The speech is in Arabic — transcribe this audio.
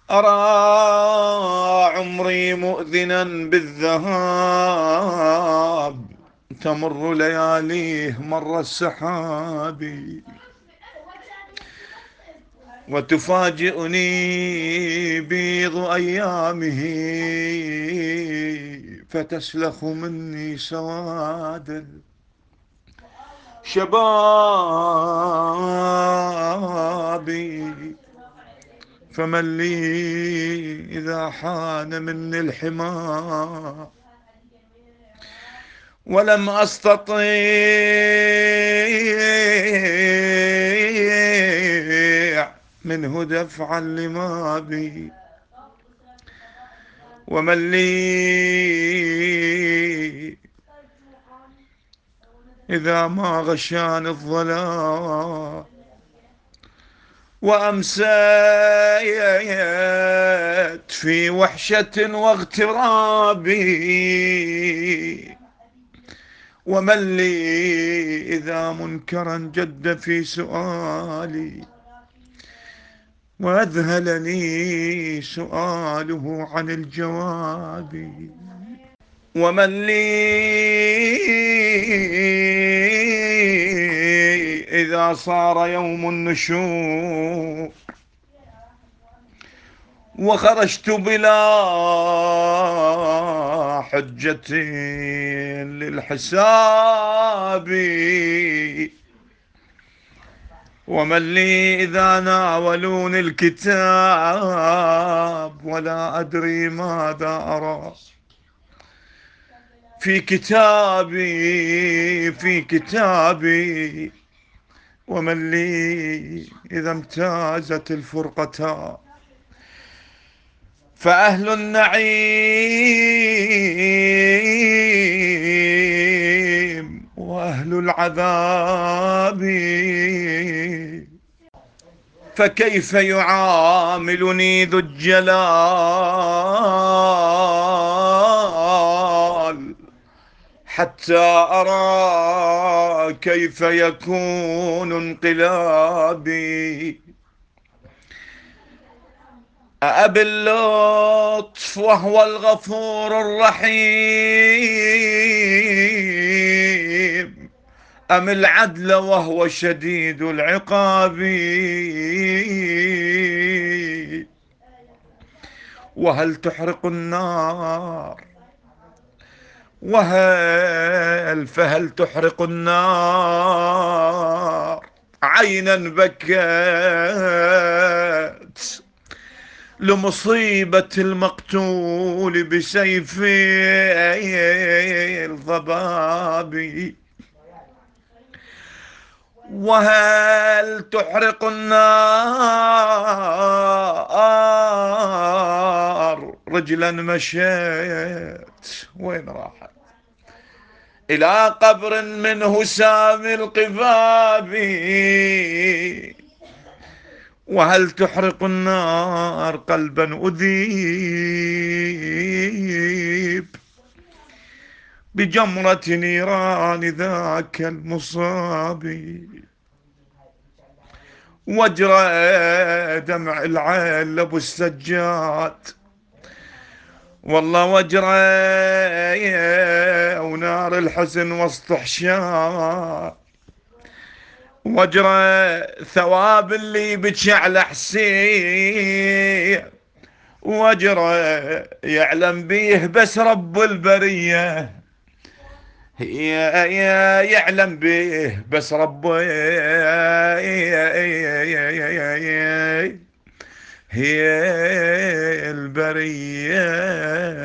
أرى عمري مؤذنا بالذهاب، تمر لياليه مر السحاب، وتفاجئني بيض أيامه، فتسلخ مني سواد شبابي. فمن لي إذا حان مني الحمى، ولم أستطيع منه دفعا لما بي. ومن لي إذا ما غشاني الظلام، وأمسيت في وحشة واغتراب. ومن لي إذا منكرا جد في سؤالي، وأذهلني سؤاله عن الجواب. ومن لي إذا صار يوم النشور، وخرجت بلا حجة للحساب. ومن لي إذا ناولوني الكتاب، ولا أدري ماذا أرى في كتابي. ومن لي إذا امتازت الفرقتان، فأهل النعيم وأهل العذاب. فكيف يعاملني ذو الجلال، حتى أرى كيف يكون انقلابي. أأبي اللطف وهو الغفور الرحيم، أم العدل وهو شديد العقاب؟ وهل تحرق النار فهل تحرق النار عينا بكت لمصيبة المقتول بسيف الضباب؟ وهل تحرق النار رجلا مشيت وين راحت إلى قبر منه سامي القباب؟ وهل تحرق النار قلبا أذيب بجمرة نيران ذاك المصاب؟ وجرى دمع العين لابو السجاد، والله وجرى ونار الحزن وسط حشاد. وجرى ثواب اللي بكى على حسين، وجرى يعلم بيه بس رب البرية، يعلم به بس رب هي البرية.